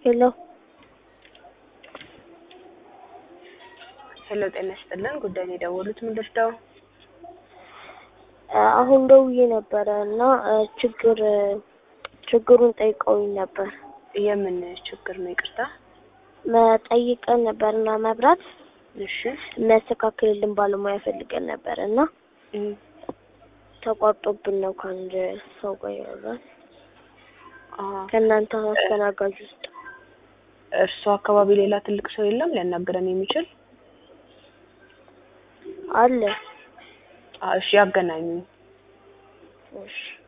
ሄሎ ሄሎ ጤና ይስጥልን ጉዳይ ነው የደወሉት ምንድነው? አሁን ደውዬ ነበርና ችግሩን ጠይቀውኝ ነበር። የምን ችግር ነው ይቅርታ? መጠይቀን ነበርና መብራት እሺ የሚያስተካክልልን ባለሙያ ፈልገን ነበርና ተቋርጦብን ነው ከአንድ ሰው ጋር ያወራን። ከእናንተ አስተናጋጅ ውስጥ እርሱ አካባቢ ሌላ ትልቅ ሰው የለም ሊያናግረን የሚችል? አለ። እሺ ያገናኙ። እሺ